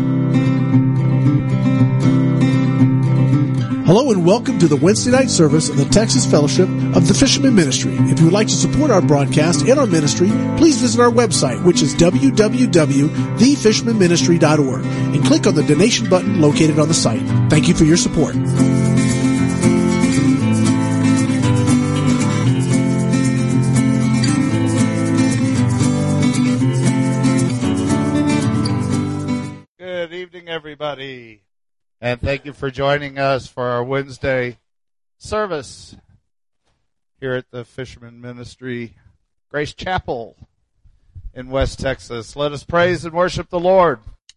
Hello and welcome to the Wednesday night service of the Texas Fellowship of the Fisherman Ministry. If you would like to support our broadcast and our ministry, please visit our website, which is www.thefishermanministry.org, and click on the donation button located on the site. Thank you for your support. Good evening, everybody. And thank you for joining us for our Wednesday service here at the Fisherman Ministry, Grace Chapel in West Texas. Let us praise and worship the Lord.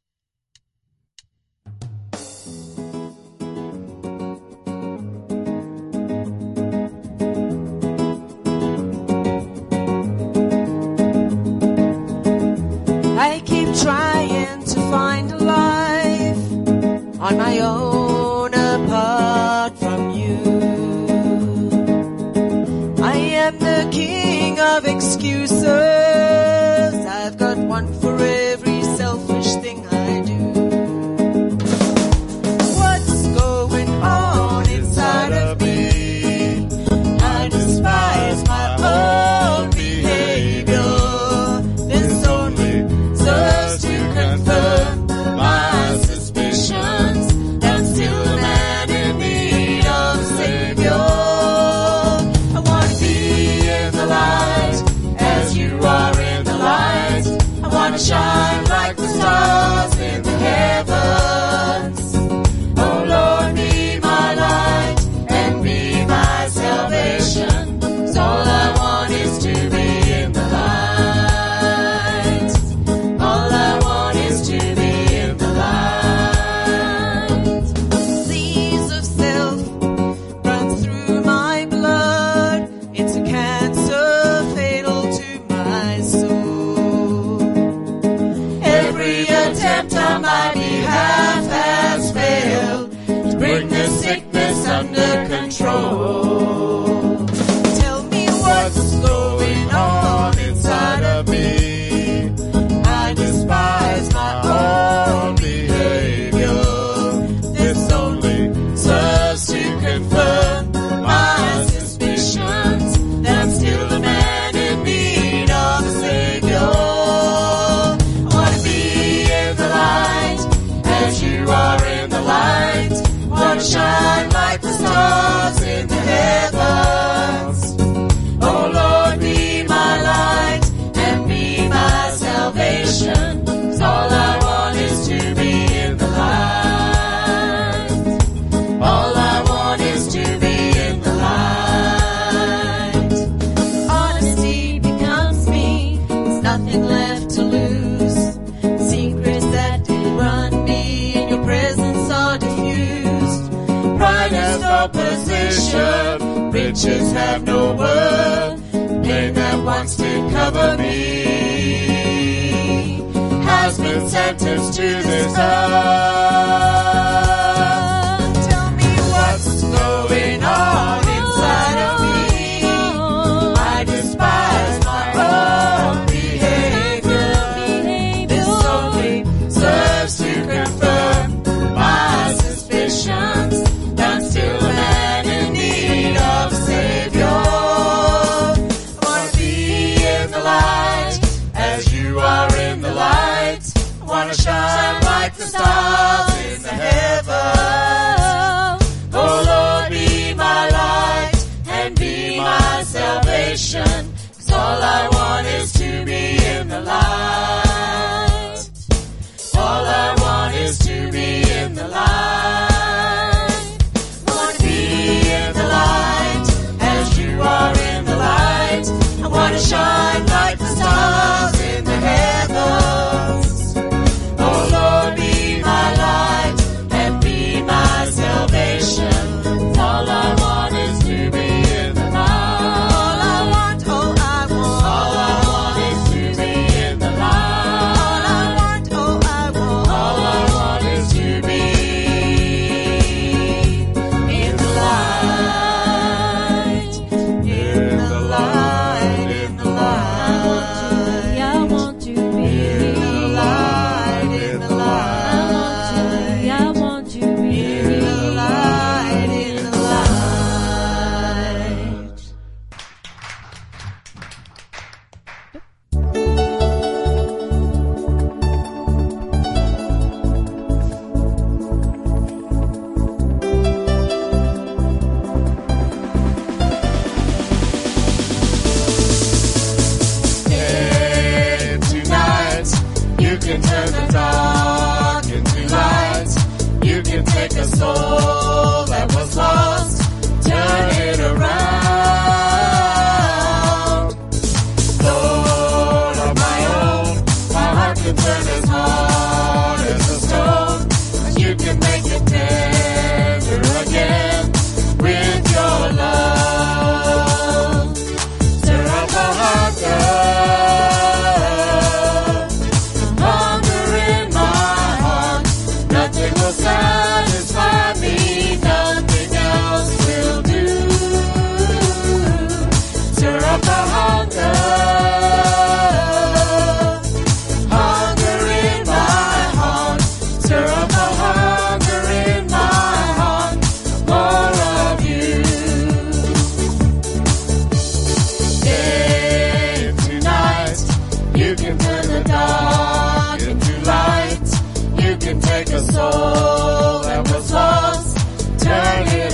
I keep trying to find a life on my own apart from you. I am the king of excuses. I've got one for every selfish thing I do. What's going on inside of me? I despise my own behavior. This only serves to confirm my suspicions. I'm still a man in need of a Savior. I want to be in the light as you are in the light. I want to shine like the stars in the heavens. Oh Lord, be my light and be my salvation. 'Cause all I want is to be in the light. All I want is to be in the light. Disease of self runs through my blood. It's a cancer fatal to my soul. Every attempt on my behalf has failed to bring the sickness under control. Tell me what's going on inside of me. I despise my own behavior. This only serves to confirm my suspicions that I'm still a man in need of a Savior. I want to be in the light as you are in the light. I want to shine like the stars in the heavens. Oh Lord, be my light and be my salvation. 'Cause all I want is to be in the light. All I want is to be in the light. Honesty becomes me. There's nothing left to lose. Secrets that did run me in your presence are diffused. Pride has no position. Riches have no worth. Pain that once did cover me has been sentenced to this earth. Tell me what's going on inside of me. I despise my own behavior. This only serves to confirm my suspicions that I'm still a man in need of a Savior. I want to be in the light as you are in the light. I want to shine like the stars in the heavens. Oh Lord, be my light and be my salvation. 'Cause all I want is to be in the light. All I want is to be in the light. I want to be in the light as you are in the light. I want to shine like the stars in the heavens. Oh Lord, be my light will satisfy me, nothing else will do. Stir up a hunger in my heart. Stir up a hunger in my heart, more of you. Day into night, you can turn the dark into light. You can take a soul that was lost, turn it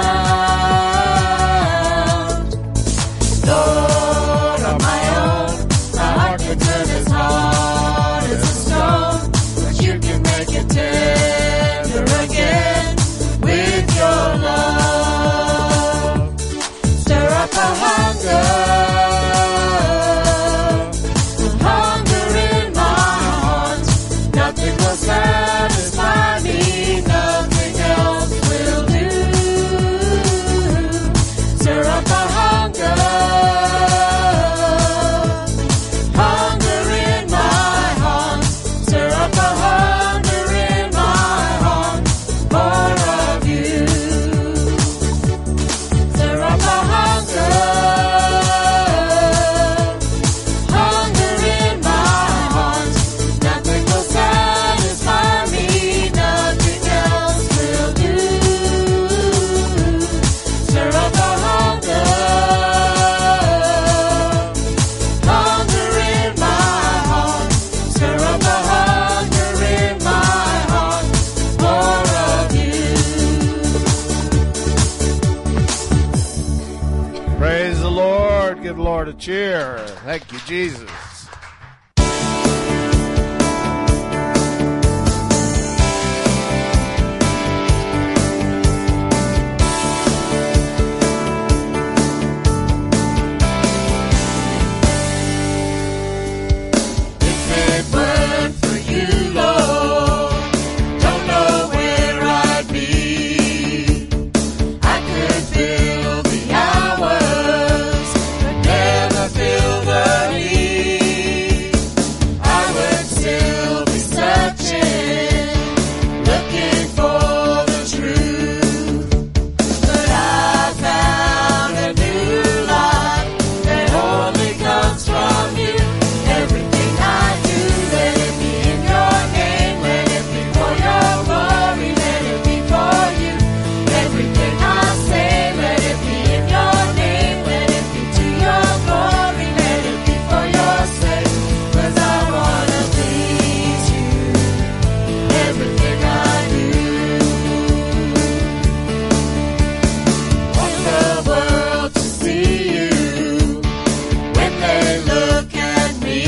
around. Lord of my own, my heart can turn as hard as a stone, but you can make it tender again with your love. Stir up a hunger in my heart. Nothing will satisfy me, nothing else will do. Stir up a hunger in my heart. Stir up a hunger in my heart, more of you. Stir up a hunger in my heart. Nothing will satisfy me, nothing else will do. Stir up a hunger in my heart. Stir up a hunger in my heart, more of you. Praise the Lord. Give the Lord a cheer. Thank you, Jesus. If it weren't for you, Lord, don't know where I'd be. I could fill the hours, but never fill the need. I would still be searching, looking for the truth. But I found a new life that only comes from you. Everything I do, let it be in your name, let it be for your glory, let it be for you. Everything I say, let it be in your name, let it be to your glory, let it be for your sake, 'cause I wanna please you. Everything I do. Want the world to see you when they look at me.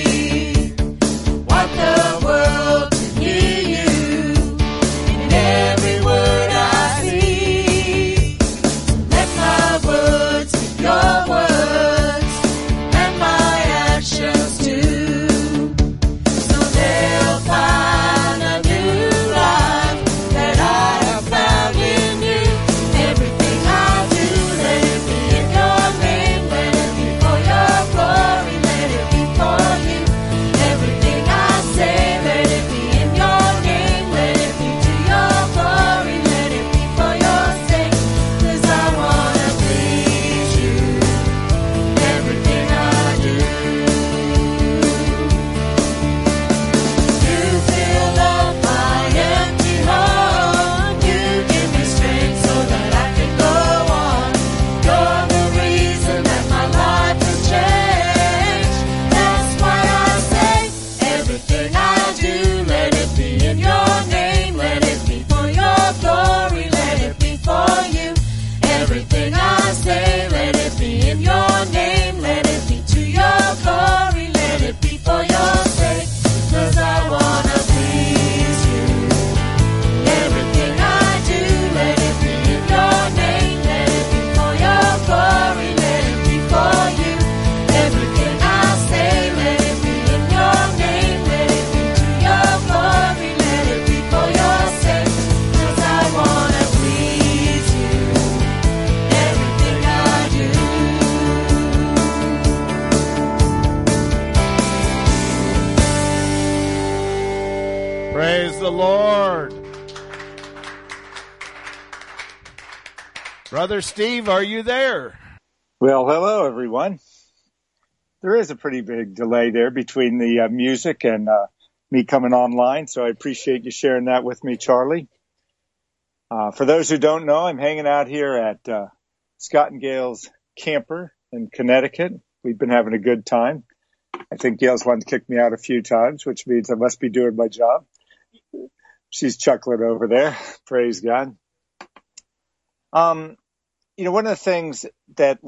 Want the world to hear you in every word I see. Let my words be your words and my actions too. So they'll find a new life that I have found in you. Everything I do, let it be in your name, let it be for your glory, let it be for you. Everything I say, let it be in your name, let it be to your glory, let it be for your sake, 'cause I wanna please you. Everything I do. You fill up my empty heart. You give me strength so that I can go on. You're the reason that my life has changed. That's why I say everything I do, let it be in your name, let it be for your glory, let it be for you. Everything I say, let it be in your name, let it be to your glory, let it be for your sake, 'cause I wanna please you. Everything I do, let it be in your name, let it be for your glory, let it be for you. Everything I say, let it be in your name, let it be to your glory, let it be for your sake, 'cause I wanna please you. Everything I do. Praise the Lord. Brother Steve, are you there? Well, hello, everyone. There is a pretty big delay there between the music and me coming online, so I appreciate you sharing that with me, Charlie. For those who don't know, I'm hanging out here at Scott and Gail's camper in Connecticut. We've been having a good time. I think Gail's wanted to kick me out a few times, which means I must be doing my job. She's chuckling over there. Praise God. One of the things that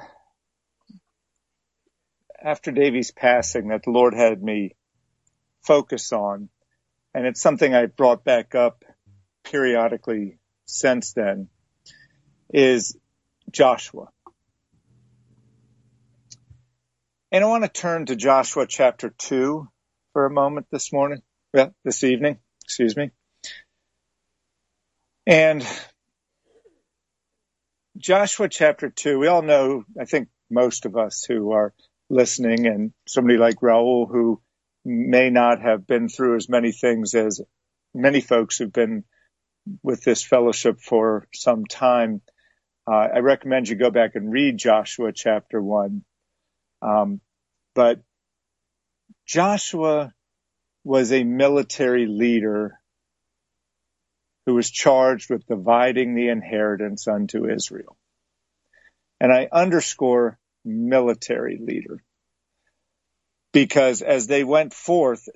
after Davy's passing, that the Lord had me focus on, and it's something I brought back up periodically since then, is Joshua. And I want to turn to Joshua chapter 2 for a moment this evening, excuse me. And Joshua chapter 2, we all know, I think most of us who are listening, and somebody like Raul who may not have been through as many things as many folks who've been with this fellowship for some time, I recommend you go back and read Joshua chapter 1. But Joshua was a military leader who was charged with dividing the inheritance unto Israel. And I underscore military leader, because as they went forth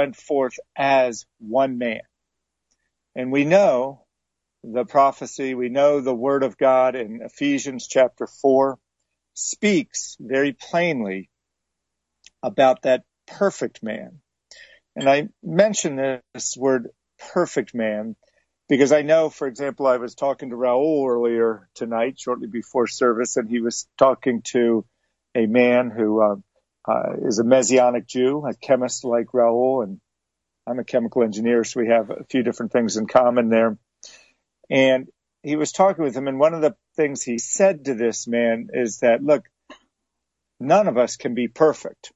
as one man. And we know the prophecy, we know the word of God in Ephesians chapter 4 speaks very plainly about that perfect man. And I mention this word perfect man because I know, for example, I was talking to Raul earlier tonight, shortly before service, and he was talking to a man who is a Messianic Jew, a chemist like Raul, and I'm a chemical engineer, so we have a few different things in common there. And he was talking with him, and one of the things he said to this man is that, look, none of us can be perfect.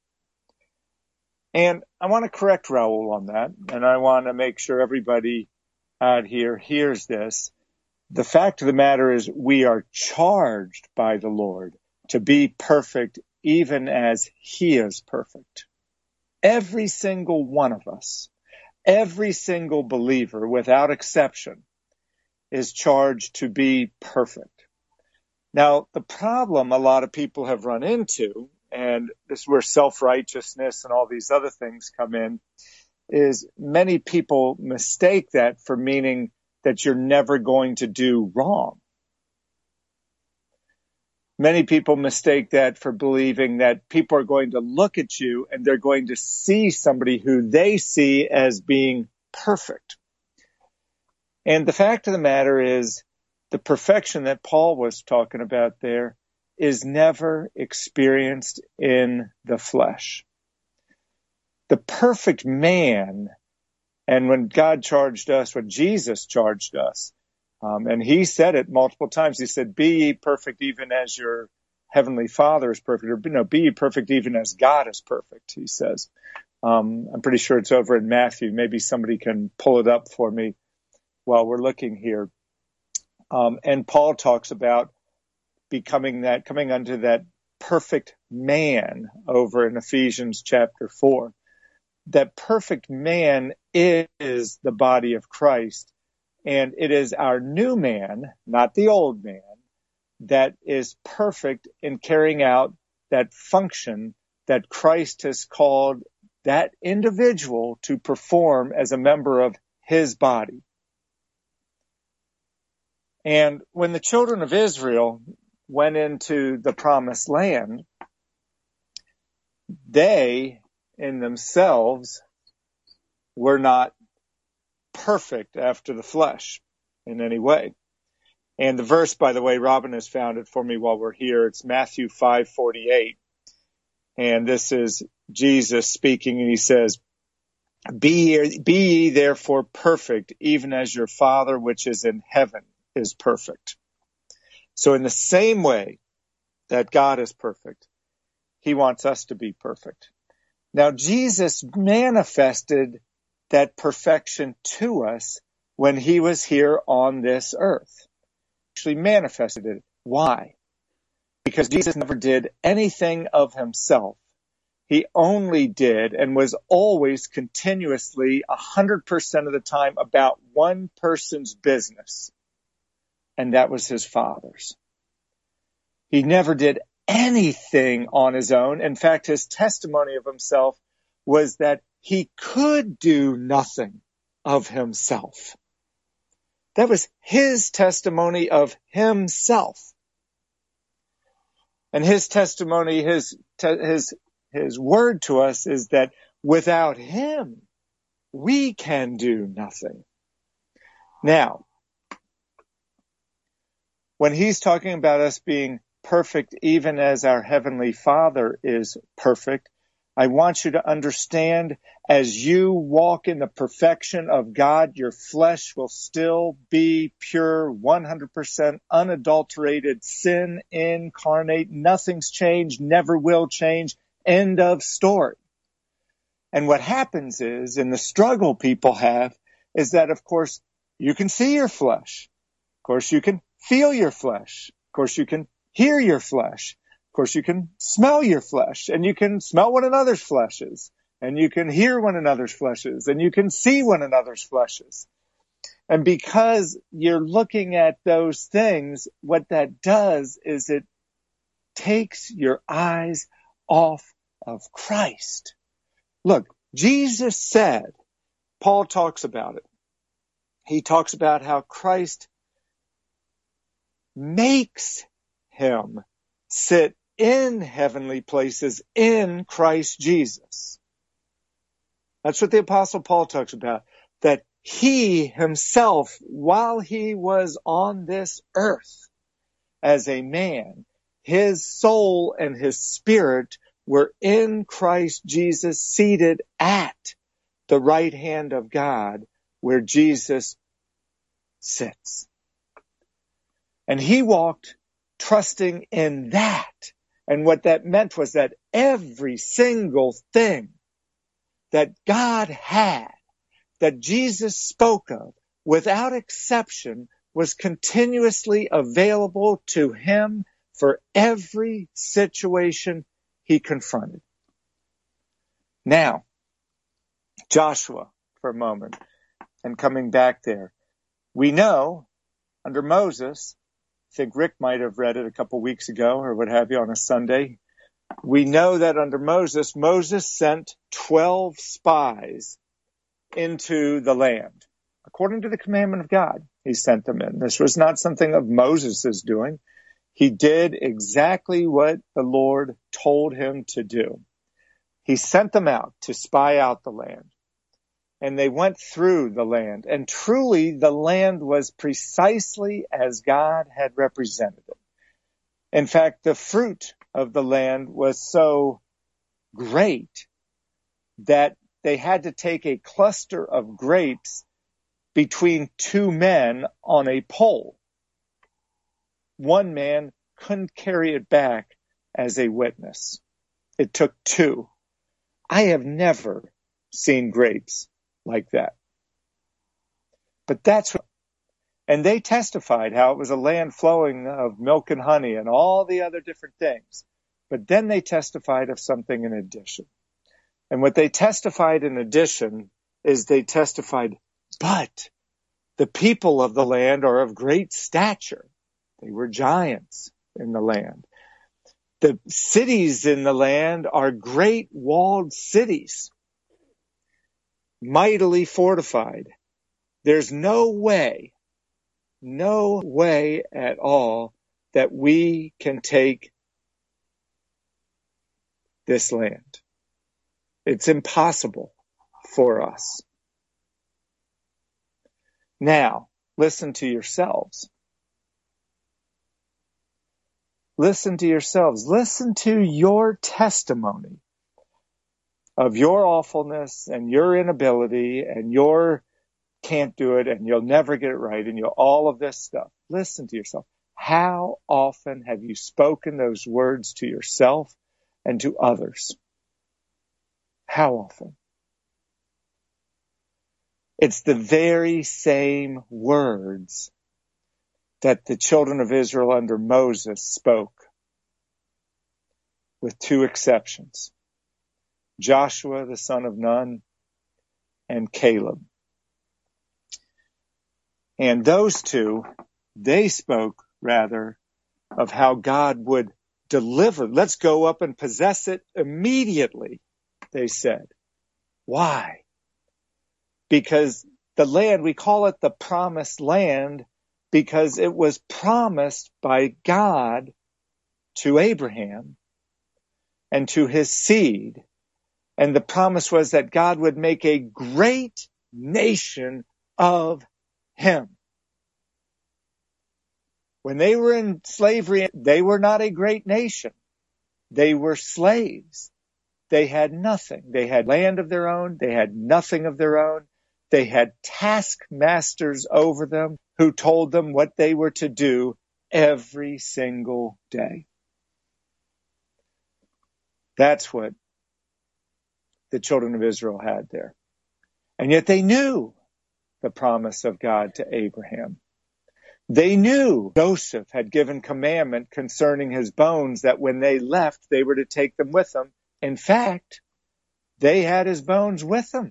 And I want to correct Raul on that, and I want to make sure everybody out here hears this. The fact of the matter is we are charged by the Lord to be perfect even as he is perfect. Every single one of us, every single believer without exception is charged to be perfect. Now, the problem a lot of people have run into, and this is where self-righteousness and all these other things come in, is many people mistake that for meaning that you're never going to do wrong. Many people mistake that for believing that people are going to look at you and they're going to see somebody who they see as being perfect. And the fact of the matter is, the perfection that Paul was talking about there is never experienced in the flesh. The perfect man, and when God charged us, when Jesus charged us, and he said it multiple times, he said, be ye perfect even as your heavenly Father is perfect, or be ye perfect even as God is perfect, he says. I'm pretty sure it's over in Matthew. Maybe somebody can pull it up for me while we're looking here. And Paul talks about coming unto that perfect man over in Ephesians chapter 4. That perfect man is the body of Christ, and it is our new man, not the old man, that is perfect in carrying out that function that Christ has called that individual to perform as a member of his body. And when the children of Israel went into the promised land, they in themselves were not perfect after the flesh in any way. And the verse, by the way, Robin has found it for me while we're here. It's Matthew 5:48. And this is Jesus speaking, and he says, Be ye therefore perfect, even as your Father which is in heaven is perfect. So in the same way that God is perfect, he wants us to be perfect. Now, Jesus manifested that perfection to us when he was here on this earth. actually manifested it. Why? Because Jesus never did anything of himself. He only did and was always continuously 100% of the time about one person's business, and that was his Father's. He never did anything on his own. In fact, his testimony of himself was that he could do nothing of himself. That was his testimony of himself. And his testimony, his word to us is that without him, we can do nothing. Now, when he's talking about us being perfect, even as our Heavenly Father is perfect, I want you to understand, as you walk in the perfection of God, your flesh will still be pure, 100% unadulterated, sin incarnate. Nothing's changed, never will change. End of story. And what happens is, in the struggle people have, is that, of course, you can see your flesh. Of course, you can feel your flesh. Of course, you can hear your flesh. Of course, you can smell your flesh, and you can smell one another's fleshes, and you can hear one another's fleshes, and you can see one another's fleshes. And because you're looking at those things, what that does is it takes your eyes off of Christ. Look, Jesus said, Paul talks about it. He talks about how Christ makes him sit in heavenly places in Christ Jesus. That's what the Apostle Paul talks about, that he himself, while he was on this earth as a man, his soul and his spirit were in Christ Jesus, seated at the right hand of God where Jesus sits. And he walked trusting in that. And what that meant was that every single thing that God had, that Jesus spoke of, without exception, was continuously available to him for every situation he confronted. Now, Joshua, for a moment, and coming back there, we know under Moses, I think Rick might have read it a couple weeks ago or what have you on a Sunday. We know that under Moses sent 12 spies into the land. According to the commandment of God, he sent them in. This was not something of Moses' doing. He did exactly what the Lord told him to do. He sent them out to spy out the land. And they went through the land. And truly, the land was precisely as God had represented it. In fact, the fruit of the land was so great that they had to take a cluster of grapes between two men on a pole. One man couldn't carry it back as a witness. It took two. I have never seen grapes like that. But and they testified how it was a land flowing of milk and honey and all the other different things. But then they testified of something in addition. And what they testified in addition is they testified, but the people of the land are of great stature. They were giants in the land. The cities in the land are great walled cities, mightily fortified. There's no way at all that we can take this land. It's impossible for us. Now, listen to yourselves. Listen to yourselves. Listen to your testimony of your awfulness and your inability and your can't do it and you'll never get it right and you'll all of this stuff. Listen to yourself. How often have you spoken those words to yourself and to others? How often? It's the very same words that the children of Israel under Moses spoke, with two exceptions: Joshua, the son of Nun, and Caleb. And those two, they spoke rather of how God would deliver. Let's go up and possess it immediately, they said. Why? Because the land, we call it the promised land, because it was promised by God to Abraham and to his seed. And the promise was that God would make a great nation of him. When they were in slavery, they were not a great nation. They were slaves. They had nothing. They had land of their own. They had nothing of their own. They had taskmasters over them who told them what they were to do every single day. That's what the children of Israel had there. And yet they knew the promise of God to Abraham. They knew Joseph had given commandment concerning his bones that when they left, they were to take them with them. In fact, they had his bones with them.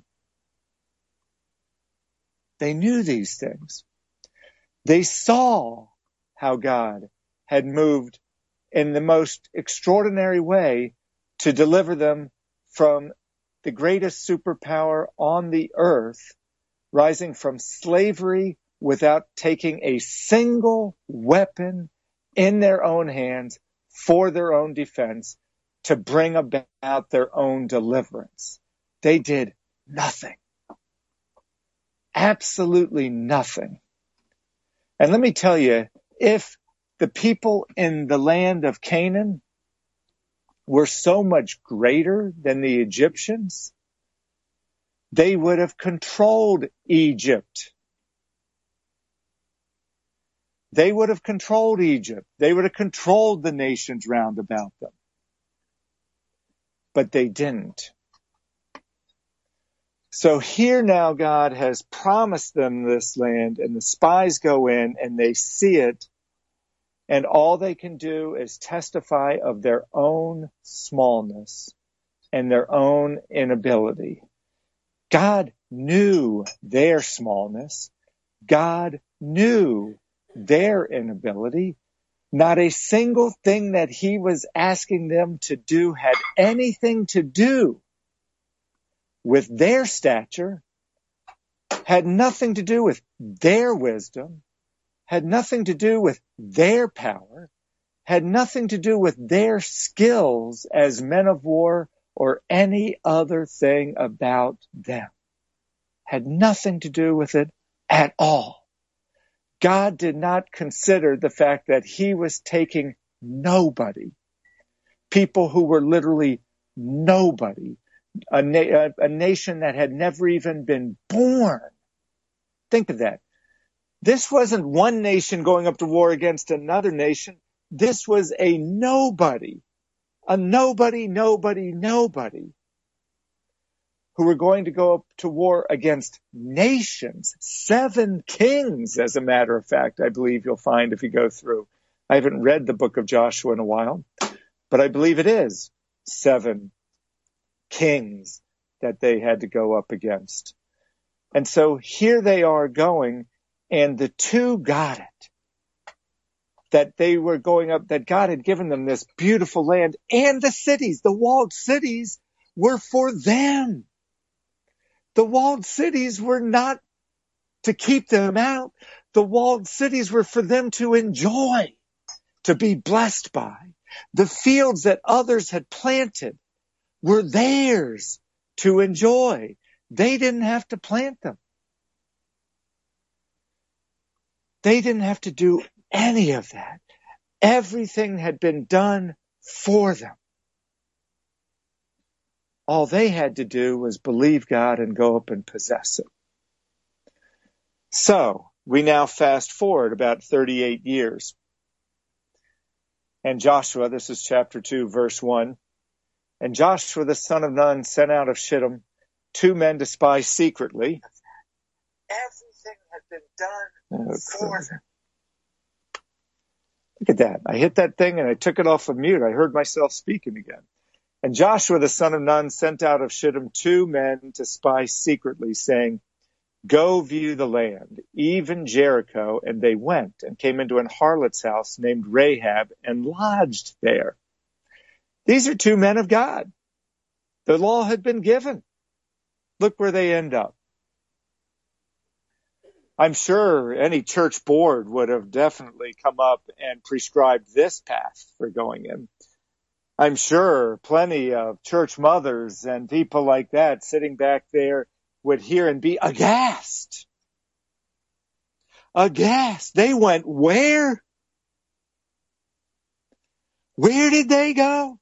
They knew these things. They saw how God had moved in the most extraordinary way to deliver them from the greatest superpower on the earth, rising from slavery without taking a single weapon in their own hands for their own defense to bring about their own deliverance. They did nothing. Absolutely nothing. And let me tell you, if the people in the land of Canaan were so much greater than the Egyptians, they would have controlled Egypt. They would have controlled Egypt. They would have controlled the nations round about them. But they didn't. So here now God has promised them this land, and the spies go in and they see it, and all they can do is testify of their own smallness and their own inability. God knew their smallness. God knew their inability. Not a single thing that he was asking them to do had anything to do with their stature, had nothing to do with their wisdom, had nothing to do with their power, had nothing to do with their skills as men of war or any other thing about them. Had nothing to do with it at all. God did not consider the fact that he was taking nobody, people who were literally nobody, a nation that had never even been born. Think of that. This wasn't one nation going up to war against another nation. This was a nobody, nobody, who were going to go up to war against nations, 7 kings, as a matter of fact, I believe you'll find if you go through. I haven't read the book of Joshua in a while, but I believe it is 7 kings that they had to go up against. And so here they are going, and the two got it. That they were going up, that God had given them this beautiful land, and the cities, the walled cities, were for them. The walled cities were not to keep them out. The walled cities were for them to enjoy, to be blessed by. The fields that others had planted were theirs to enjoy. They didn't have to plant them. They didn't have to do any of that. Everything had been done for them. All they had to do was believe God and go up and possess it. So, we now fast forward about 38 years. And Joshua, this is chapter 2, verse 1. And Joshua, the son of Nun, sent out of Shittim 2 men to spy secretly. Everything had been done for them. Look at that. I hit that thing and I took it off of mute. I heard myself speaking again. And Joshua the son of Nun sent out of Shittim 2 men to spy secretly, saying, go view the land, even Jericho. And they went and came into an harlot's house named Rahab and lodged there. These are 2 men of God. The law had been given. Look where they end up. I'm sure any church board would have definitely come up and prescribed this path for going in. I'm sure plenty of church mothers and people like that sitting back there would hear and be aghast. Aghast. They went where? Where did they go?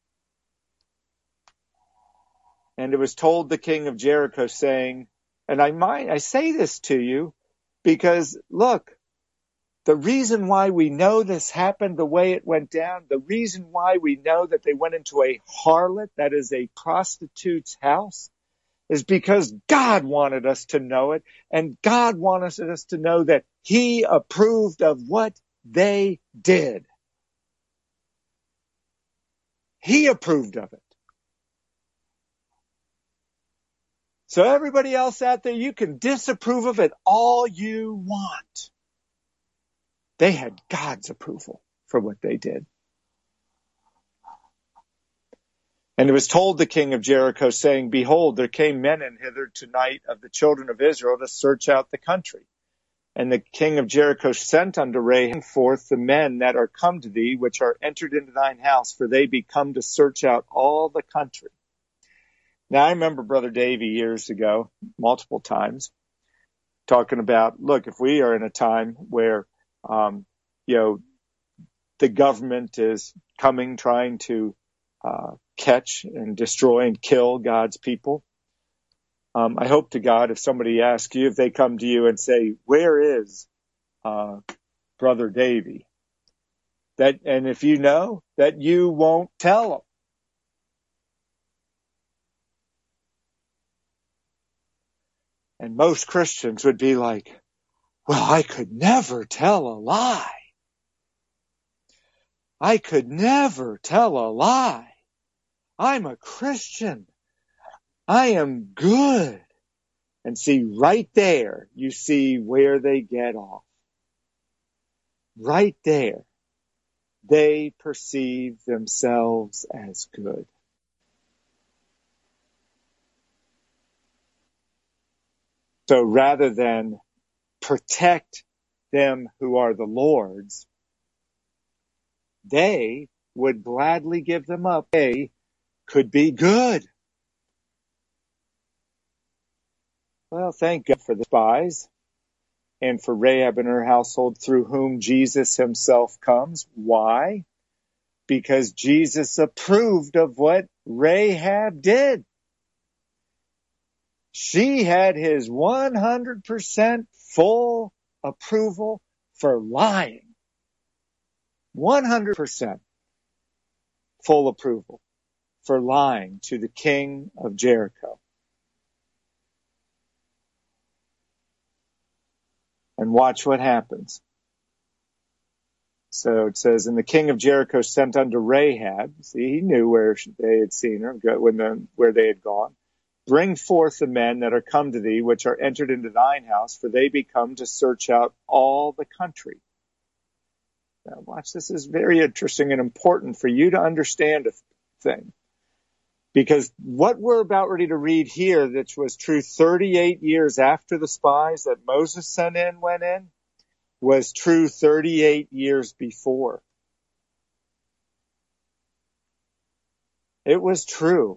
And it was told the king of Jericho, saying, and I say this to you because, look, the reason why we know this happened the way it went down, the reason why we know that they went into a harlot, that is a prostitute's house, is because God wanted us to know it, and God wanted us to know that He approved of what they did. He approved of it. So everybody else out there, you can disapprove of it all you want. They had God's approval for what they did. And it was told the king of Jericho, saying, behold, there came men in hither tonight of the children of Israel to search out the country. And the king of Jericho sent unto Rahab forth the men that are come to thee, which are entered into thine house, for they be come to search out all the country. Now, I remember Brother Davy years ago, multiple times, talking about, look, if we are in a time where, the government is coming, trying to catch and destroy and kill God's people, I hope to God, if somebody asks you, if they come to you and say, where is Brother Davy? And if you know, that you won't tell them. And most Christians would be like, well, I could never tell a lie. I could never tell a lie. I'm a Christian. I am good. And see, right there, you see where they get off. Right there, they perceive themselves as good. So rather than protect them who are the Lord's, they would gladly give them up. They could be good. Well, thank God for the spies and for Rahab and her household, through whom Jesus himself comes. Why? Because Jesus approved of what Rahab did. She had his 100% full approval for lying. 100% full approval for lying to the king of Jericho. And watch what happens. So it says, and the king of Jericho sent unto Rahab. See, he knew where they had seen her, where they had gone. Bring forth the men that are come to thee, which are entered into thine house, for they be come to search out all the country. Now watch, this is very interesting and important for you to understand a thing. Because what we're about ready to read here, which was true 38 years after the spies that Moses sent in went in, was true 38 years before. It was true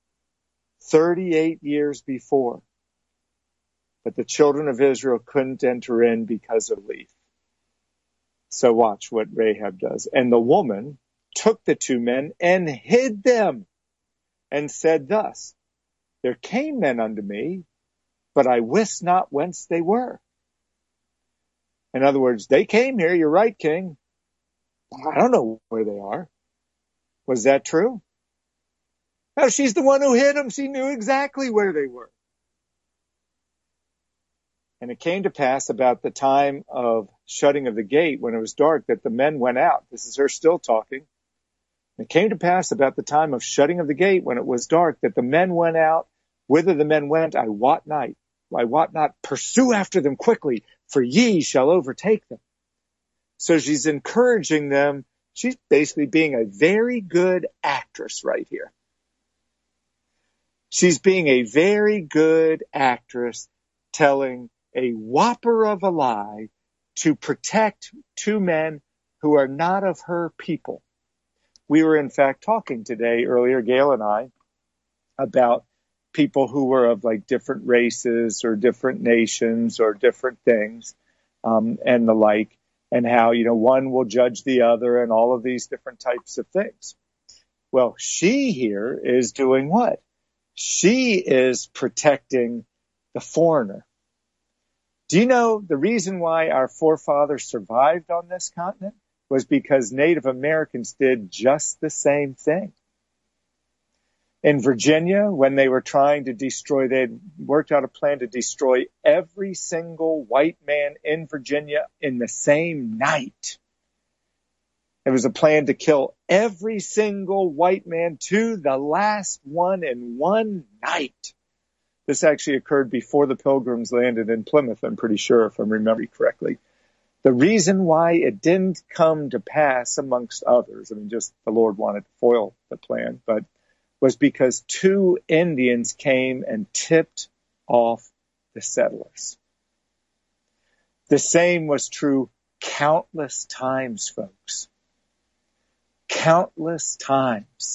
38 years before. But the children of Israel couldn't enter in because of belief. So watch what Rahab does. And the woman took the 2 men and hid them, and said thus, there came men unto me, but I wist not whence they were. In other words, they came here, you're right, king. I don't know where they are. Was that true? No, she's the one who hid them. She knew exactly where they were. And it came to pass about the time of shutting of the gate, when it was dark, that the men went out. This is her still talking. It came to pass about the time of shutting of the gate, when it was dark, that the men went out. Whither the men went, I wot not. I wot not. Pursue after them quickly, for ye shall overtake them. So she's encouraging them. She's basically being a very good actress right here. She's being a very good actress, telling a whopper of a lie to protect two men who are not of her people. We were in fact talking today, earlier, Gail and I, about people who were of like different races or different nations or different things, and the like, and how, one will judge the other and all of these different types of things. Well, she here is doing what? She is protecting the foreigner. Do you know the reason why our forefathers survived on this continent was because Native Americans did just the same thing. In Virginia, when they were trying to destroy, they had worked out a plan to destroy every single white man in Virginia in the same night. It was a plan to kill every single white man to the last one in one night. This actually occurred before the Pilgrims landed in Plymouth, I'm pretty sure, if I'm remembering correctly. The reason why it didn't come to pass, amongst others, just the Lord wanted to foil the plan, but was because two Indians came and tipped off the settlers. The same was true countless times, folks. Countless times.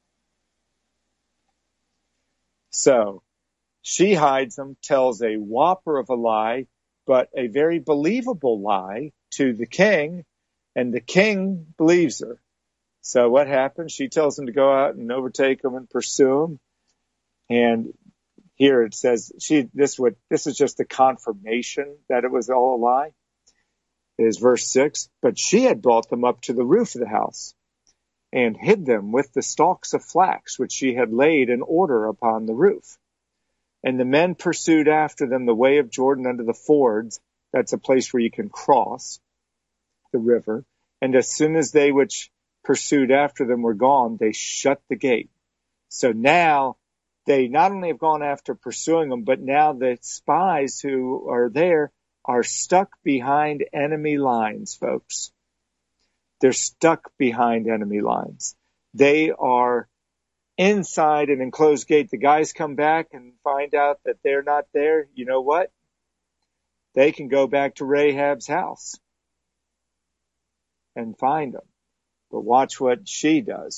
So, she hides them, tells a whopper of a lie, but a very believable lie to the king, and the king believes her. So what happens? She tells him to go out and overtake him and pursue him. And here it says, this is just the confirmation that it was all a lie. It is verse 6. But she had brought them up to the roof of the house and hid them with the stalks of flax, which she had laid in order upon the roof. And the men pursued after them the way of Jordan unto the fords. That's a place where you can cross the river. And as soon as they which pursued after them were gone, they shut the gate. So now they not only have gone after pursuing them, but now the spies who are there are stuck behind enemy lines, folks. They're stuck behind enemy lines. They are inside an enclosed gate. The guys come back and find out that they're not there. You know what? They can go back to Rahab's house and find them. But watch what she does.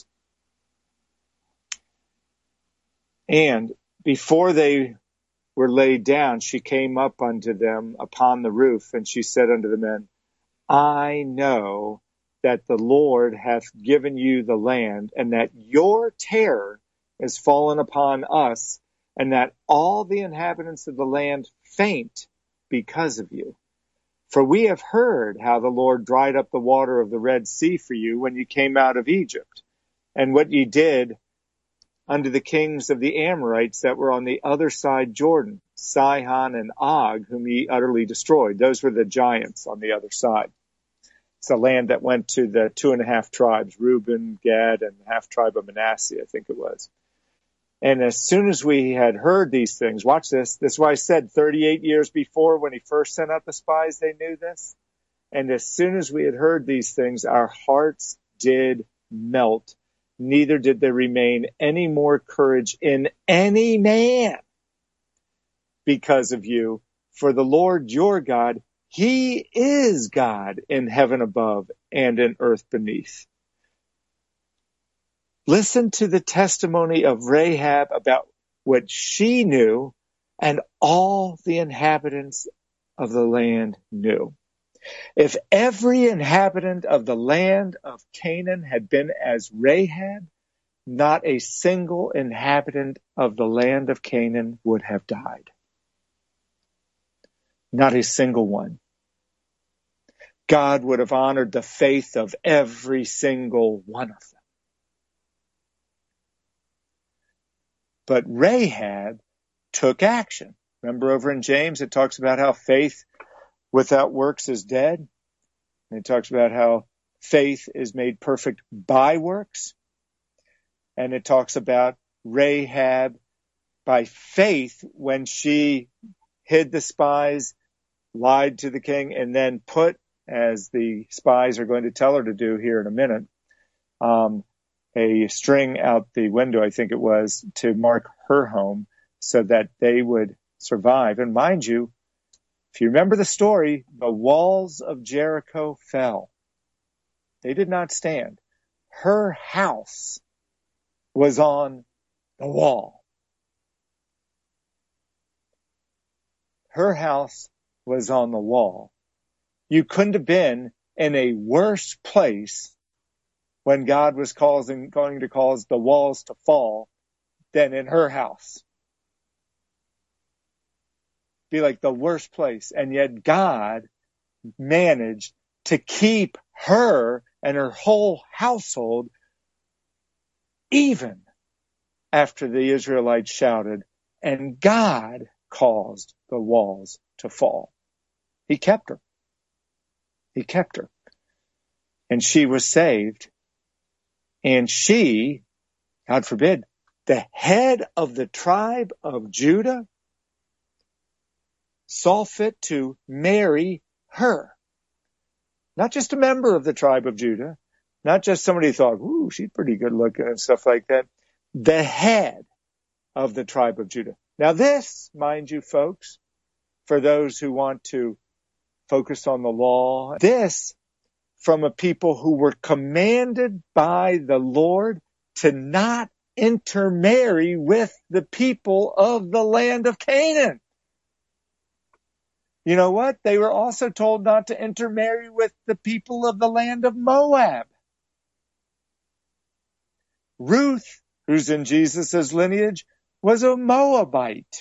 And before they were laid down, she came up unto them upon the roof, and she said unto the men, I know that the Lord hath given you the land, and that your terror is fallen upon us, and that all the inhabitants of the land faint because of you. For we have heard how the Lord dried up the water of the Red Sea for you when you came out of Egypt, and what ye did unto the kings of the Amorites that were on the other side Jordan, Sihon and Og, whom ye utterly destroyed. Those were the giants on the other side. It's a land that went to the 2.5 tribes, Reuben, Gad, and the half tribe of Manasseh, I think it was. And as soon as we had heard these things, watch this. This is why I said 38 years before, when he first sent out the spies, they knew this. And as soon as we had heard these things, our hearts did melt. Neither did there remain any more courage in any man because of you. For the Lord your God, he is God in heaven above and in earth beneath. Listen to the testimony of Rahab about what she knew and all the inhabitants of the land knew. If every inhabitant of the land of Canaan had been as Rahab, not a single inhabitant of the land of Canaan would have died. Not a single one. God would have honored the faith of every single one of them. But Rahab took action. Remember over in James, it talks about how faith without works is dead. And it talks about how faith is made perfect by works. And it talks about Rahab by faith when she hid the spies, lied to the king, and then put, as the spies are going to tell her to do here in a minute, a string out the window, I think it was, to mark her home so that they would survive. And mind you, if you remember the story, the walls of Jericho fell. They did not stand. Her house was on the wall. Her house was on the wall. You couldn't have been in a worse place when God was going to cause the walls to fall than in her house. Be like the worst place. And yet God managed to keep her and her whole household even after the Israelites shouted, and God caused the walls to fall. He kept her. He kept her. And she was saved. And she, God forbid, the head of the tribe of Judah, saw fit to marry her. Not just a member of the tribe of Judah, not just somebody who thought, ooh, she's pretty good looking and stuff like that. The head of the tribe of Judah. Now this, mind you, folks, for those who want to focus on the law, this from a people who were commanded by the Lord to not intermarry with the people of the land of Canaan. You know what? They were also told not to intermarry with the people of the land of Moab. Ruth, who's in Jesus' lineage, was a Moabite.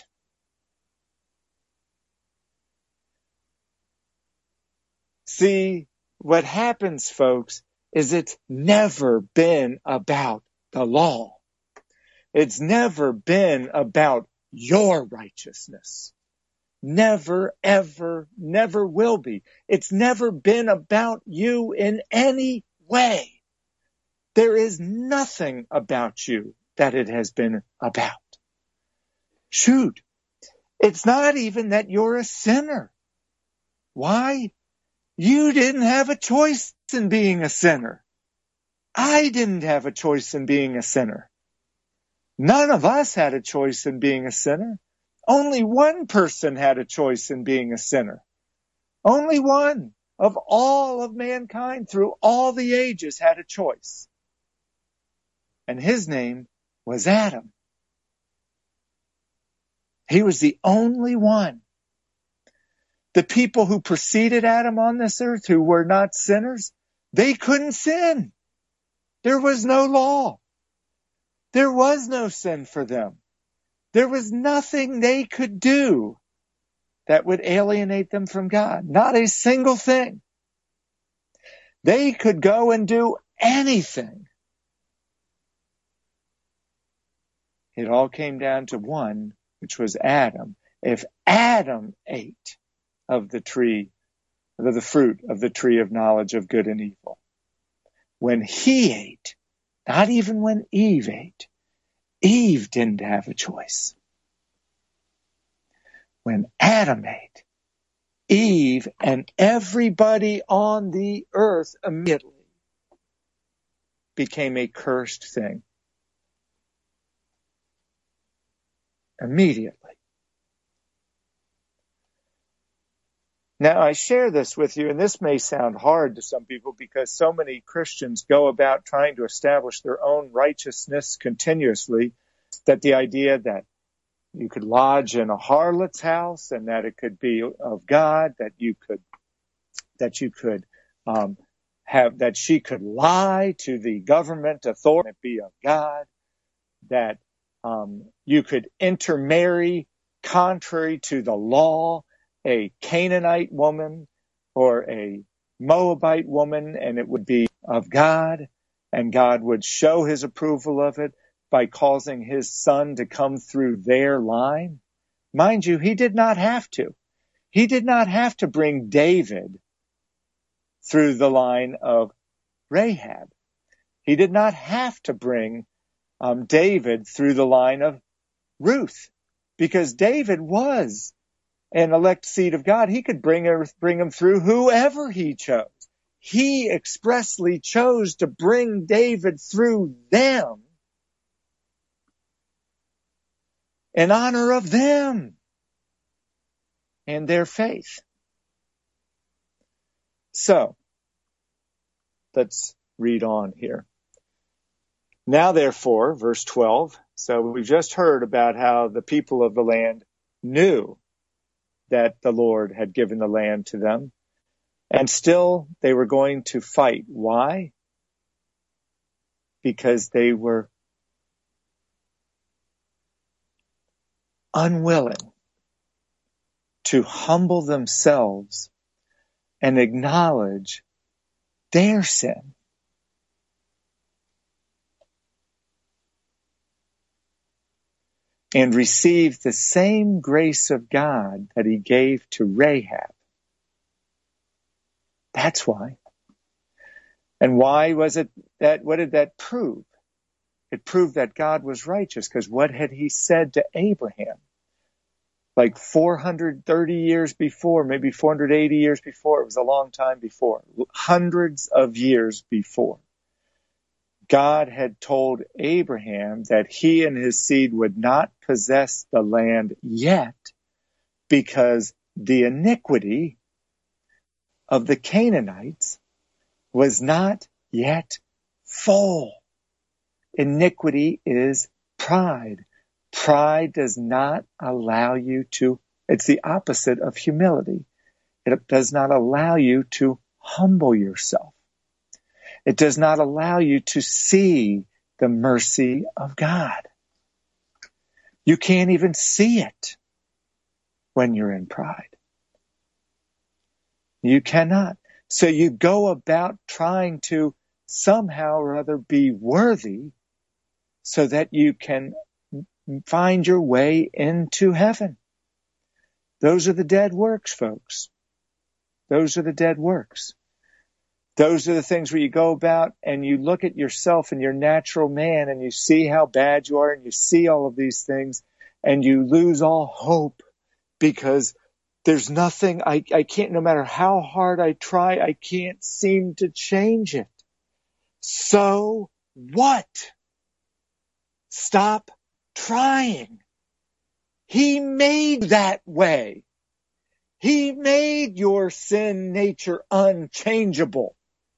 See, what happens, folks, is it's never been about the law. It's never been about your righteousness. Never, ever, never will be. It's never been about you in any way. There is nothing about you that it has been about. Shoot, it's not even that you're a sinner. Why? You didn't have a choice in being a sinner. I didn't have a choice in being a sinner. None of us had a choice in being a sinner. Only one person had a choice in being a sinner. Only one of all of mankind through all the ages had a choice. And his name was Adam. He was the only one. The people who preceded Adam on this earth, who were not sinners, they couldn't sin. There was no law. There was no sin for them. There was nothing they could do that would alienate them from God. Not a single thing. They could go and do anything. It all came down to one, which was Adam. If Adam ate of the tree, of the fruit of the tree of knowledge of good and evil, when he ate, not even when Eve ate, Eve didn't have a choice. When Adam ate, Eve and everybody on the earth immediately became a cursed thing. Immediately. Now, I share this with you, and this may sound hard to some people because so many Christians go about trying to establish their own righteousness continuously, that the idea that you could lodge in a harlot's house and that it could be of God, that she could lie to the government authority and be of God, that you could intermarry contrary to the law, a Canaanite woman or a Moabite woman, and it would be of God, and God would show his approval of it by causing his son to come through their line. Mind you, he did not have to. He did not have to bring David through the line of Rahab. He did not have to bring David through the line of Ruth, because David was an elect seed of God. He could bring him through whoever he chose. He expressly chose to bring David through them in honor of them and their faith. So, let's read on here. Now, therefore, verse 12. So we've just heard about how the people of the land knew that the Lord had given the land to them. And still they were going to fight. Why? Because they were unwilling to humble themselves and acknowledge their sin. And receive the same grace of God that he gave to Rahab. That's why. And why was it that, what did that prove? It proved that God was righteous, because what had he said to Abraham? Like 430 years before, maybe 480 years before, it was a long time before, hundreds of years before. God had told Abraham that he and his seed would not possess the land yet, because the iniquity of the Canaanites was not yet full. Iniquity is pride. Pride does not allow you to, it's the opposite of humility. It does not allow you to humble yourself. It does not allow you to see the mercy of God. You can't even see it when you're in pride. You cannot. So you go about trying to somehow or other be worthy so that you can find your way into heaven. Those are the dead works, folks. Those are the dead works. Those are the things where you go about and you look at yourself and your natural man and you see how bad you are and you see all of these things and you lose all hope, because there's nothing, I can't, no matter how hard I try, I can't seem to change it. So what? Stop trying. He made that way. He made your sin nature unchangeable.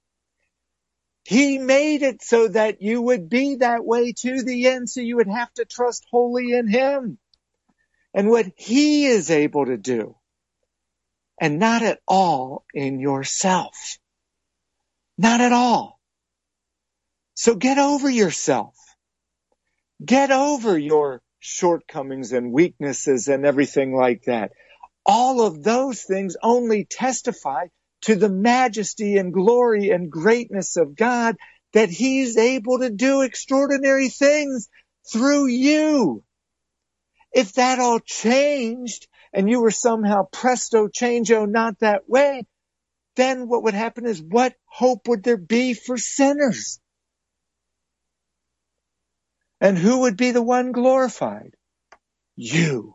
He made it so that you would be that way to the end, so you would have to trust wholly in him and what he is able to do, and not at all in yourself. Not at all. So get over yourself. Get over your shortcomings and weaknesses and everything like that. All of those things only testify to the majesty and glory and greatness of God, that he's able to do extraordinary things through you. If that all changed and you were somehow presto changeo not that way, then what would happen is, what hope would there be for sinners? And who would be the one glorified? You.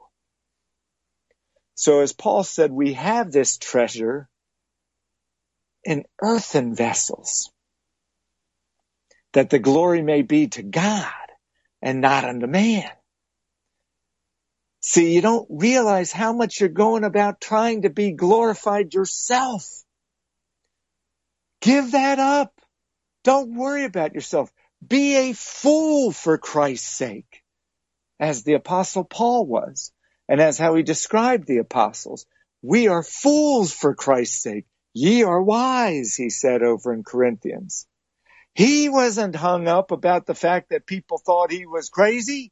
So as Paul said, we have this treasure in earthen vessels, that the glory may be to God and not unto man. See, you don't realize how much you're going about trying to be glorified yourself. Give that up. Don't worry about yourself. Be a fool for Christ's sake, as the Apostle Paul was, and as how he described the apostles. We are fools for Christ's sake. Ye are wise, he said over in Corinthians. He wasn't hung up about the fact that people thought he was crazy.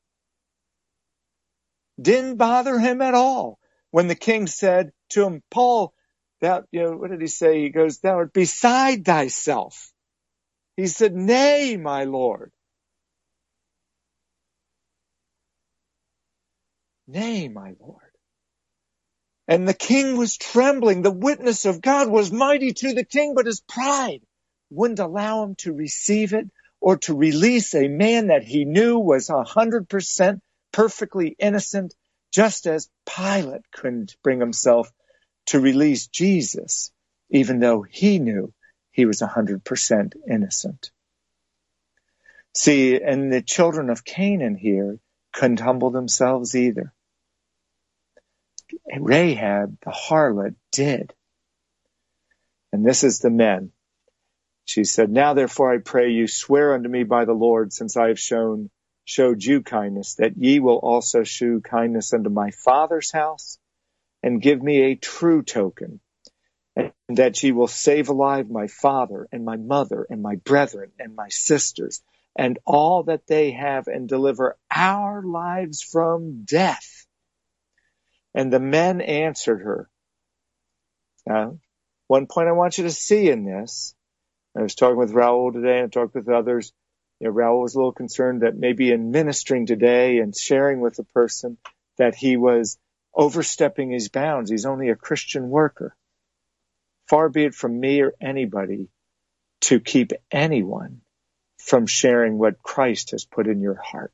Didn't bother him at all. When the king said to him, Paul, what did he say? He goes, thou art beside thyself. He said, nay, my Lord. Nay, my Lord. And the king was trembling. The witness of God was mighty to the king, but his pride wouldn't allow him to receive it or to release a man that he knew was 100% perfectly innocent, just as Pilate couldn't bring himself to release Jesus, even though he knew he was 100% innocent. See, and the children of Canaan here couldn't humble themselves either. Rahab, the harlot, did. And this is the men. She said, now therefore I pray you, swear unto me by the Lord, since I have showed you kindness, that ye will also shew kindness unto my father's house, and give me a true token, and that ye will save alive my father and my mother and my brethren and my sisters and all that they have, and deliver our lives from death. And the men answered her. Now, one point I want you to see in this, I was talking with Raul today, and I talked with others. Raul was a little concerned that maybe in ministering today and sharing with a person that he was overstepping his bounds. He's only a Christian worker. Far be it from me or anybody to keep anyone from sharing what Christ has put in your heart.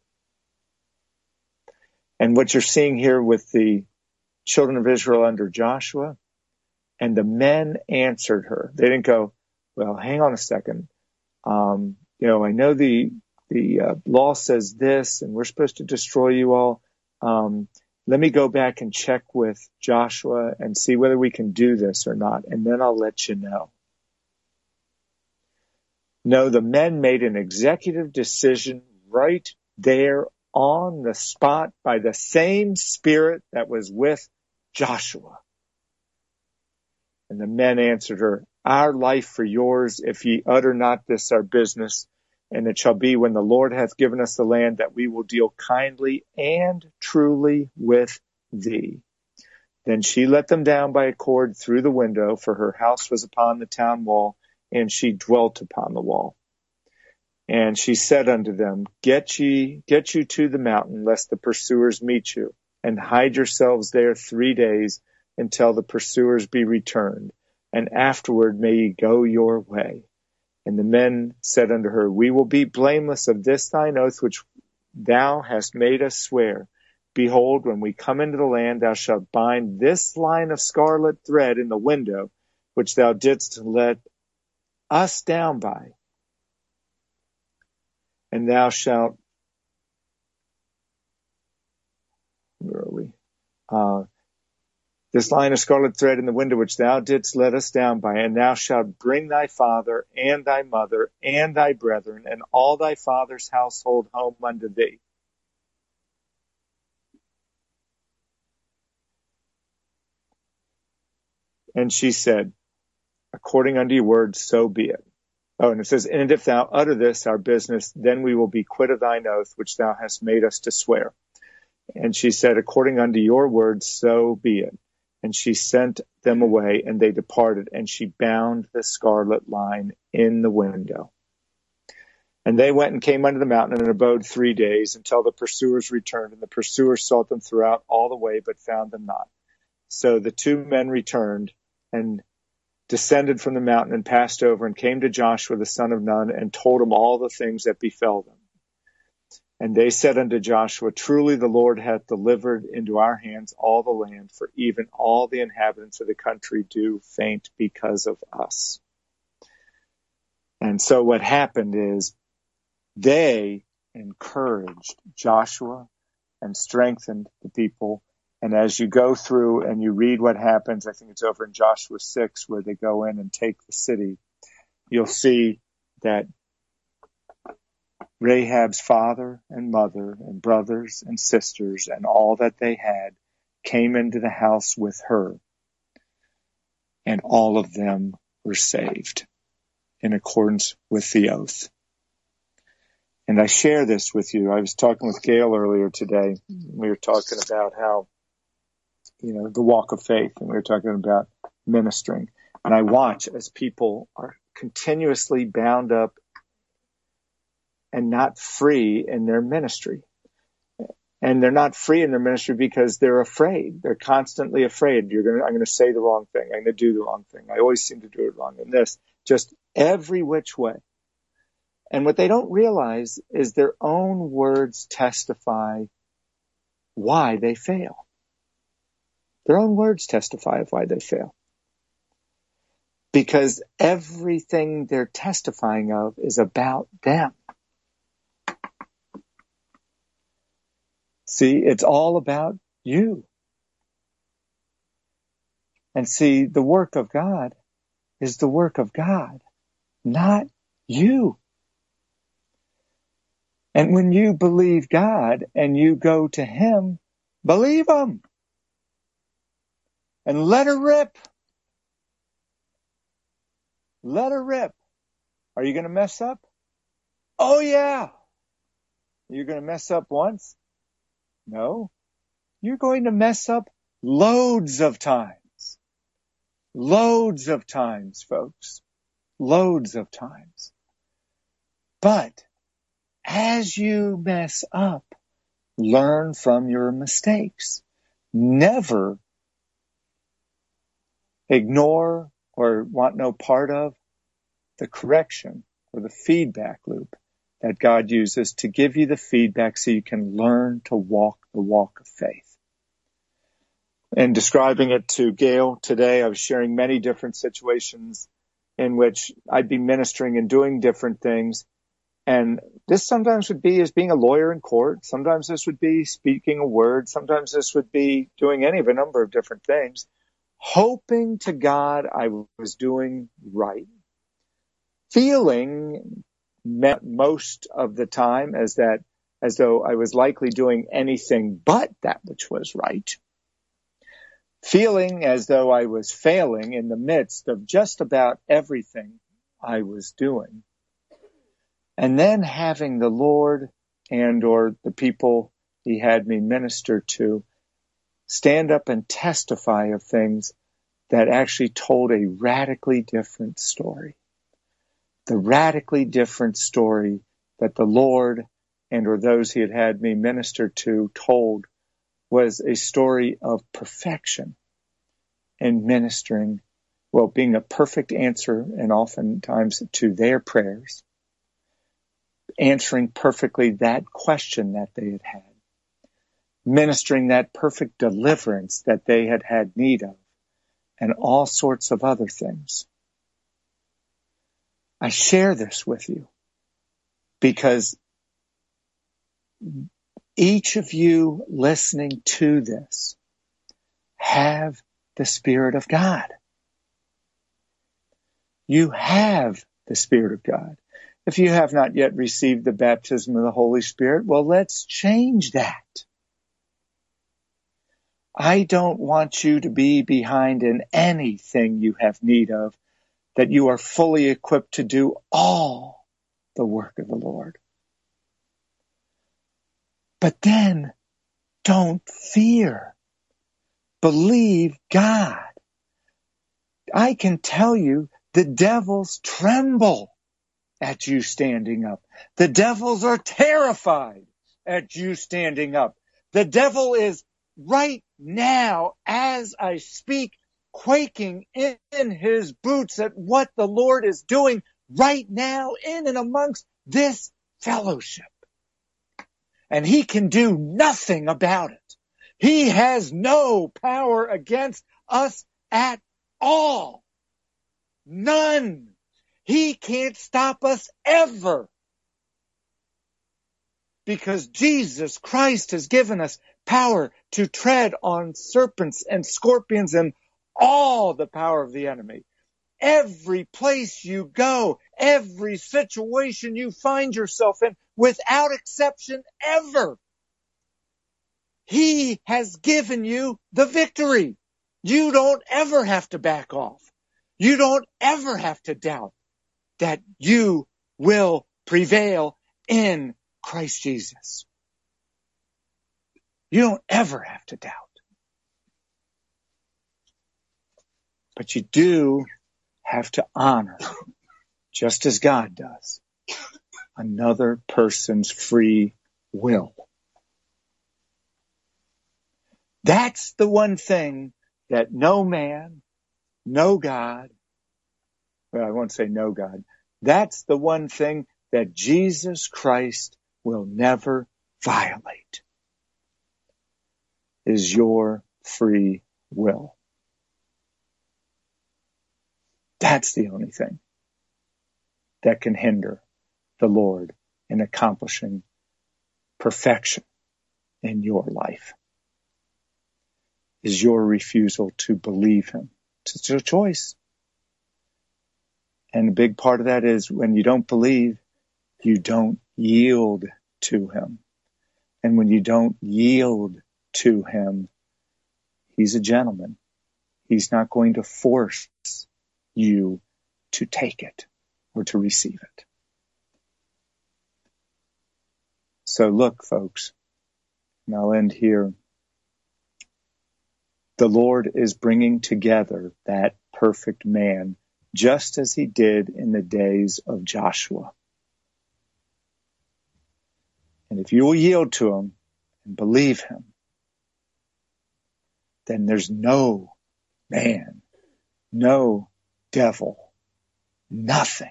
And what you're seeing here with the children of Israel under Joshua, and the men answered her. They didn't go, well, hang on a second. I know the law says this, and we're supposed to destroy you all. Let me go back and check with Joshua and see whether we can do this or not, and then I'll let you know. No, the men made an executive decision right there on the spot by the same Spirit that was with Joshua. And the men answered her, our life for yours, if ye utter not this our business. And it shall be when the Lord hath given us the land that we will deal kindly and truly with thee. Then she let them down by a cord through the window, for her house was upon the town wall, and she dwelt upon the wall. And she said unto them, Get you to the mountain, lest the pursuers meet you, and hide yourselves there 3 days until the pursuers be returned, and afterward may ye go your way. And the men said unto her, We will be blameless of this thine oath which thou hast made us swear. Behold, when we come into the land, thou shalt bind this line of scarlet thread in the window, which thou didst let us down by. And thou shalt, where are we? This line of scarlet thread in the window which thou didst let us down by, and thou shalt bring thy father and thy mother and thy brethren and all thy father's household home unto thee. And she said, According unto your word, so be it. Oh, and it says, And if thou utter this our business, then we will be quit of thine oath which thou hast made us to swear. And she said, According unto your word, so be it. And she sent them away, and they departed, and she bound the scarlet line in the window. And they went and came unto the mountain and abode 3 days until the pursuers returned, and the pursuers sought them throughout all the way, but found them not. So the two men returned and descended from the mountain and passed over and came to Joshua the son of Nun and told him all the things that befell them. And they said unto Joshua, Truly the Lord hath delivered into our hands all the land, for even all the inhabitants of the country do faint because of us. And so what happened is they encouraged Joshua and strengthened the people. And as you go through and you read what happens, I think it's over in Joshua 6, where they go in and take the city, you'll see that Rahab's father and mother and brothers and sisters and all that they had came into the house with her, and all of them were saved in accordance with the oath. And I share this with you. I was talking with Gail earlier today. We were talking about how, the walk of faith, and we were talking about ministering. And I watch as people are continuously bound up and not free in their ministry. And they're not free in their ministry because they're afraid. They're constantly afraid. I'm going to say the wrong thing. I'm going to do the wrong thing. I always seem to do it wrong in this. Just every which way. And what they don't realize is their own words testify why they fail. Their own words testify of why they fail. Because everything they're testifying of is about them. See, it's all about you. And see, the work of God is the work of God, not you. And when you believe God and you go to Him, believe Him. And let her rip. Let her rip. Are you going to mess up? Oh yeah. You're going to mess up once? No. You're going to mess up loads of times. Loads of times, folks. Loads of times. But as you mess up, learn from your mistakes. Never ignore or want no part of the correction or the feedback loop that God uses to give you the feedback so you can learn to walk the walk of faith. In describing it to Gail today, I was sharing many different situations in which I'd be ministering and doing different things. And this sometimes would be as being a lawyer in court. Sometimes this would be speaking a word. Sometimes this would be doing any of a number of different things, hoping to God I was doing right, feeling most of the time as though I was likely doing anything but that which was right, feeling as though I was failing in the midst of just about everything I was doing, and then having the Lord and or the people He had me minister to stand up and testify of things that actually told a radically different story. The radically different story that the Lord and or those He had me minister to told was a story of perfection in ministering, well, being a perfect answer and oftentimes to their prayers, answering perfectly that question that they had had, ministering that perfect deliverance that they had had need of, and all sorts of other things. I share this with you because each of you listening to this have the Spirit of God. You have the Spirit of God. If you have not yet received the baptism of the Holy Spirit, well, let's change that. I don't want you to be behind in anything you have need of, that you are fully equipped to do all the work of the Lord. But then, don't fear. Believe God. I can tell you, the devils tremble at you standing up. The devils are terrified at you standing up. The devil is right now, as I speak, quaking in his boots at what the Lord is doing right now in and amongst this fellowship. And he can do nothing about it. He has no power against us at all. None. He can't stop us ever. Because Jesus Christ has given us power to tread on serpents and scorpions and all the power of the enemy. Every place you go, every situation you find yourself in, without exception ever, He has given you the victory. You don't ever have to back off. You don't ever have to doubt that you will prevail in Christ Jesus. You don't ever have to doubt. But you do have to honor, just as God does, another person's free will. That's the one thing that no man, no God, well, I won't say no God. That's the one thing that Jesus Christ will never violate, is your free will. That's the only thing that can hinder the Lord in accomplishing perfection in your life, is your refusal to believe him. It's a choice. And a big part of that is when you don't believe, you don't yield to him. And when you don't yield to him, he's a gentleman. He's not going to force you to take it or to receive it. So look, folks, and I'll end here. The Lord is bringing together that perfect man, just as he did in the days of Joshua. And if you will yield to him and believe him, then there's no man, no devil, nothing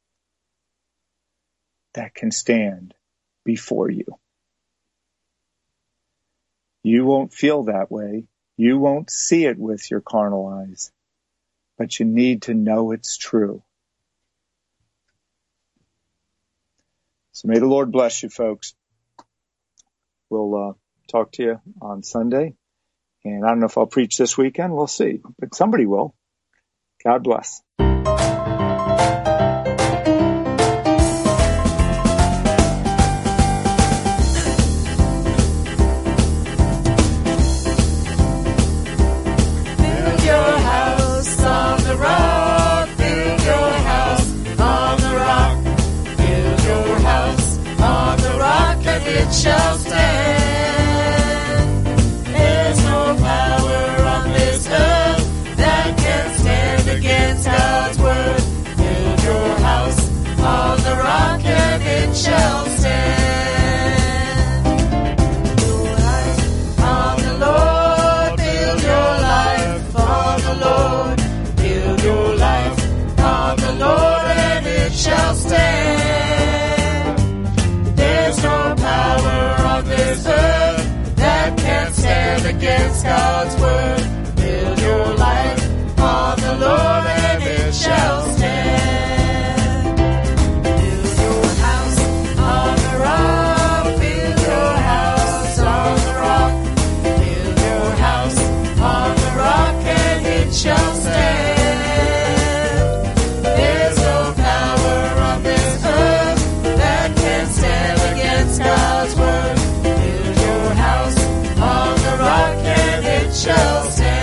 that can stand before you. You won't feel that way. You won't see it with your carnal eyes, but you need to know it's true. So may the Lord bless you, folks. We'll talk to you on Sunday. And I don't know if I'll preach this weekend. We'll see. But somebody will. God bless. Shall stand. There's no power on this earth that can stand against God's word. Build your house on the rock and it shall stand. Your life on the Lord, build your life on the Lord. Build your life on the Lord and it shall stand. There's no power on this earth that can stand against God's word. Build your life on the Lord and it shall stand. Build your house on the rock. Build your house on the rock. Build your house on the rock and it shall stand. There's no power on this earth that can stand against God's word. Build your house on the rock and it shall stand.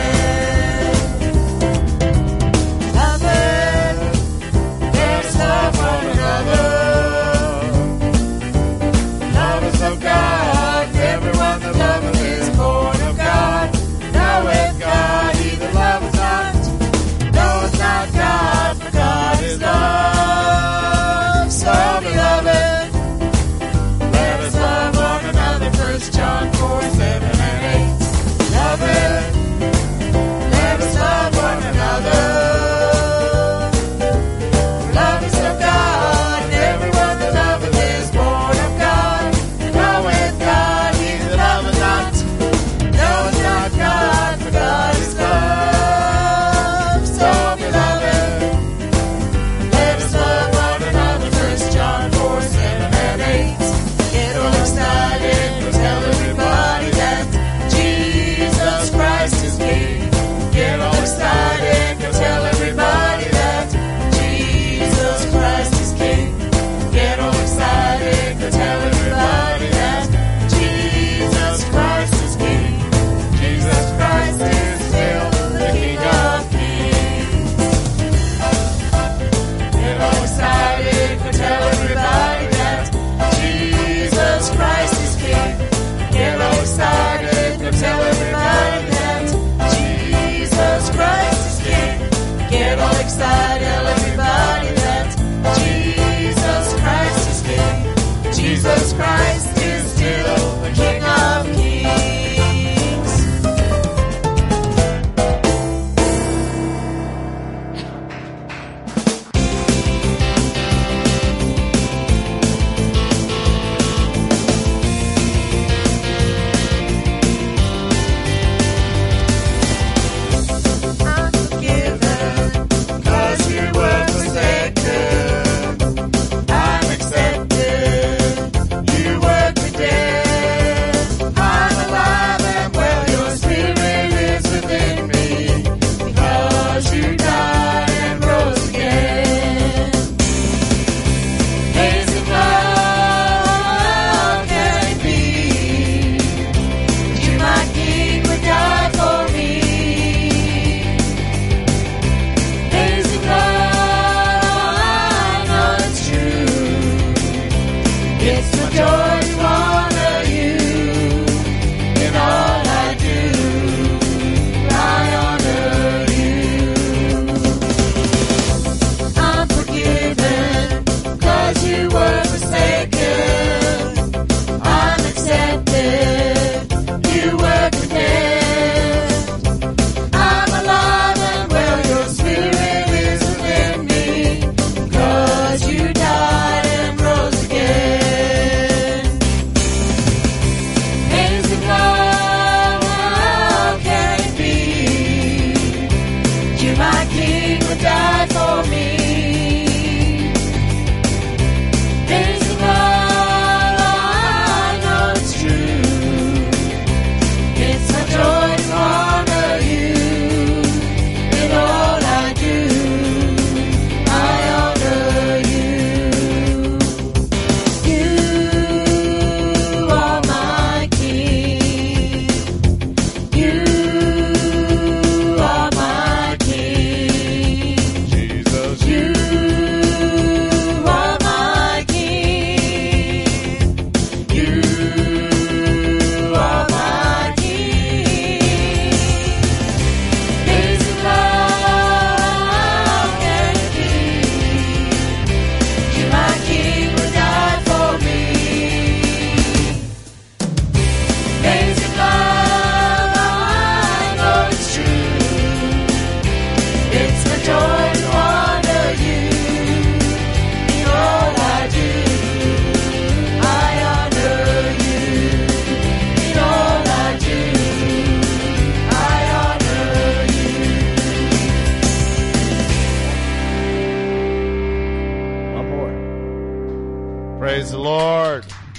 Praise the Lord.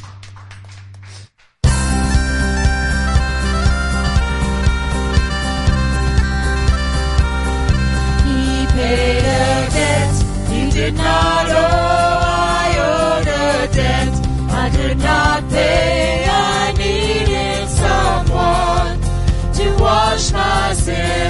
He paid a debt he did not owe. I owed a debt I could not pay. I needed someone to wash my sin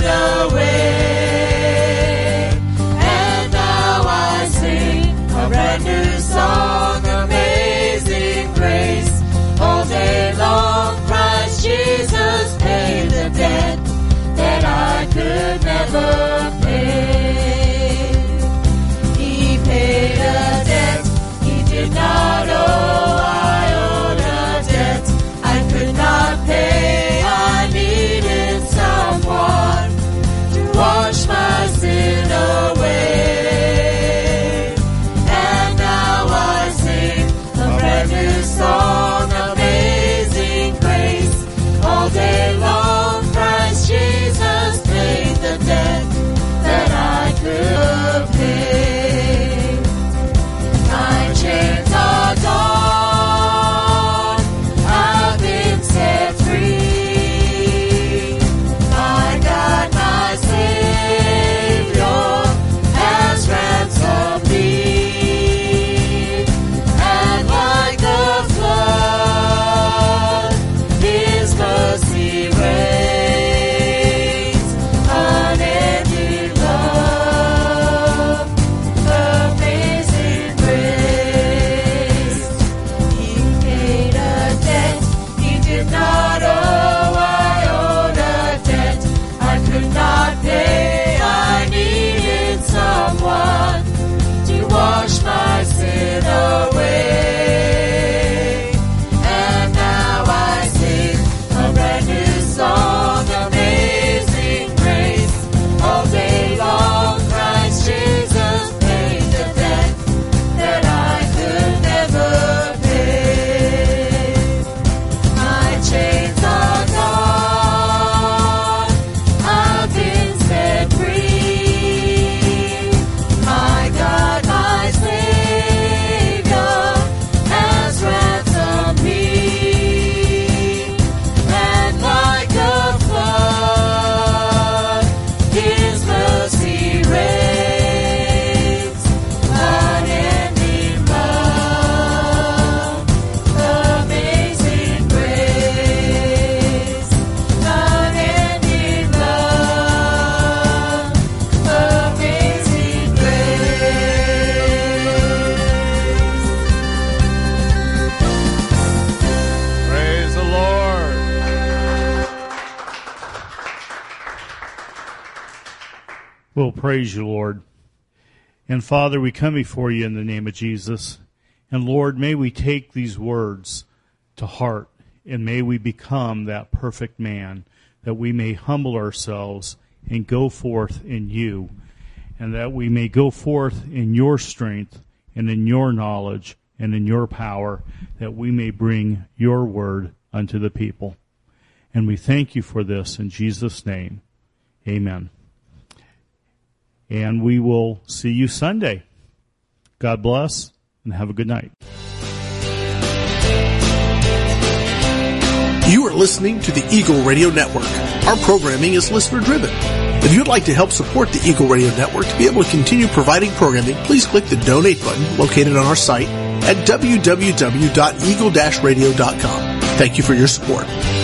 away. And now I sing a brand new song, Amazing Grace. All day long Christ Jesus paid the debt that I could never pay. He paid a debt he did not owe. I owed a debt I could not pay. I needed someone to wash my sin away. And now I sing a brand new song, Amazing Grace. All day long Christ Jesus paid the debt that I could pay. My chains are gone, I've been set free. My God, my Savior has ransomed me. And like a flood, His mercy reigns. Unending love, amazing grace. He paid a debt he did not owe. I owed a debt I could not pay. I needed someone to wash my sin away. And now I sing a brand new song, Amazing Grace. All day long Christ Jesus paid the debt that I could never pay. My chains are gone, I've been set free. My God, my Savior has ransomed me. And like a flood, His mercy reigns. Unending love, amazing grace. Unending love, amazing grace. Praise the Lord. We'll praise you, Lord. And Father, we come before you in the name of Jesus. And Lord, may we take these words to heart, and may we become that perfect man, that we may humble ourselves and go forth in you, and that we may go forth in your strength and in your knowledge and in your power, that we may bring your word unto the people. And we thank you for this in Jesus' name. Amen. And we will see you Sunday. God bless, and have a good night. You are listening to the Eagle Radio Network. Our programming is listener-driven. If you'd like to help support the Eagle Radio Network to be able to continue providing programming, please click the Donate button located on our site at www.eagle-radio.com. Thank you for your support.